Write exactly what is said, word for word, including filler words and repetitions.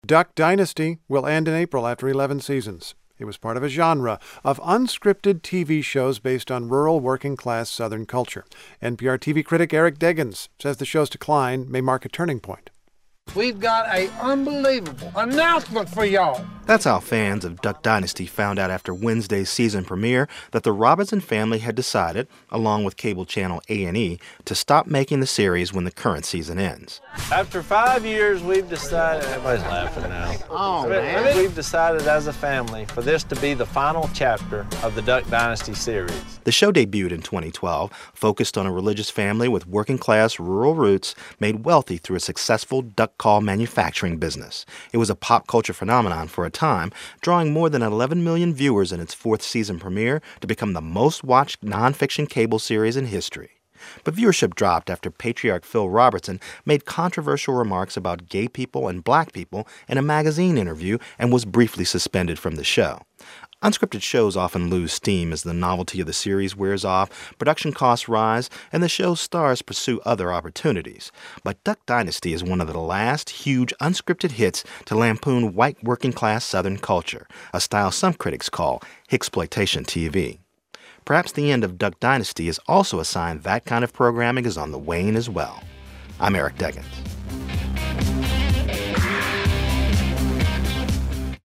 Duck Dynasty will end in April after eleven seasons. It was part of a genre of unscripted T V shows based on rural working-class Southern culture. N P R T V critic Eric Deggans says the show's decline may mark a turning point. We've got an unbelievable announcement for y'all. That's how fans of Duck Dynasty found out after Wednesday's season premiere that the Robinson family had decided, along with cable channel A and E, to stop making the series when the current season ends. After five years, we've decided... Everybody's laughing now. Oh, man. We've decided as a family for this to be the final chapter of the Duck Dynasty series. The show debuted in twenty twelve, focused on a religious family with working-class rural roots made wealthy through a successful duck call manufacturing business. It was a pop culture phenomenon for a time, drawing more than eleven million viewers in its fourth season premiere to become the most-watched nonfiction cable series in history. But viewership dropped after patriarch Phil Robertson made controversial remarks about gay people and black people in a magazine interview and was briefly suspended from the show. Unscripted shows often lose steam as the novelty of the series wears off, production costs rise, and the show's stars pursue other opportunities. But Duck Dynasty is one of the last huge unscripted hits to lampoon white working-class Southern culture, a style some critics call hicksploitation T V. Perhaps the end of Duck Dynasty is also a sign that kind of programming is on the wane as well. I'm Eric Deggans.